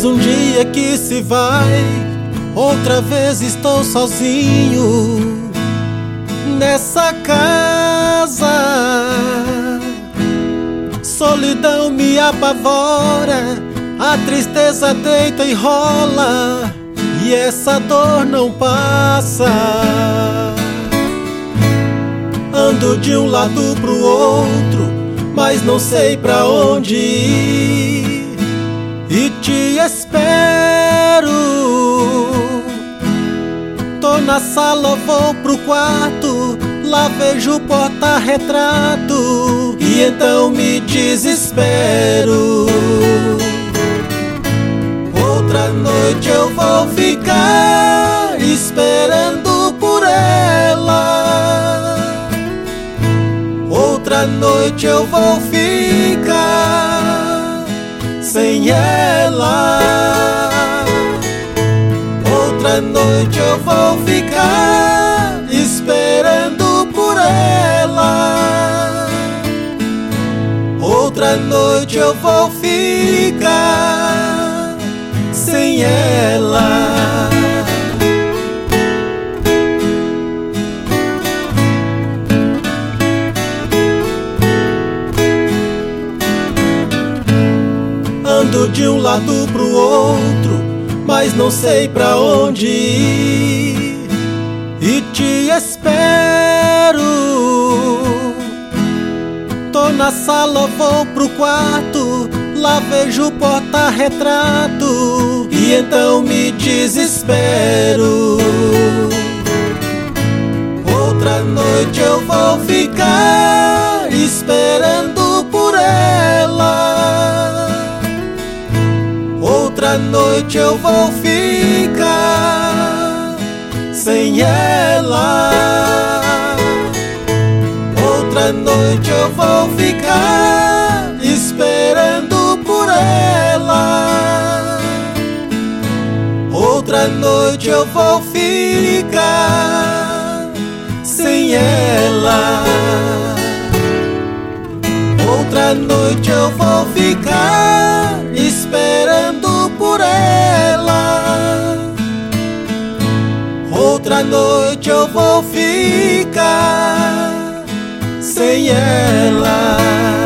um dia que se vai, outra vez estou sozinho nessa casa. Solidão me apavora, a tristeza deita e rola, e essa dor não passa. Ando de um lado pro outro, mas não sei pra onde ir, e te espero. Tô na sala, vou pro quarto, lá vejo o porta-retrato, e então me desespero. Outra noite eu vou ficar esperando por ela, outra noite eu vou ficar sem ela, outra noite eu vou ficar esperando por ela, outra noite eu vou ficar sem ela. Ando de um lado pro outro, mas não sei pra onde ir, e te espero. Tô na sala, vou pro quarto, lá vejo o porta-retrato, e então me desespero. Outra noite eu vou ficar esperando por ela, outra noite eu vou ficar sem ela, outra noite eu vou ficar esperando por ela, outra noite eu vou ficar sem ela, outra noite eu vou ficar esperando por ela, outra noite eu vou ficar sem ela.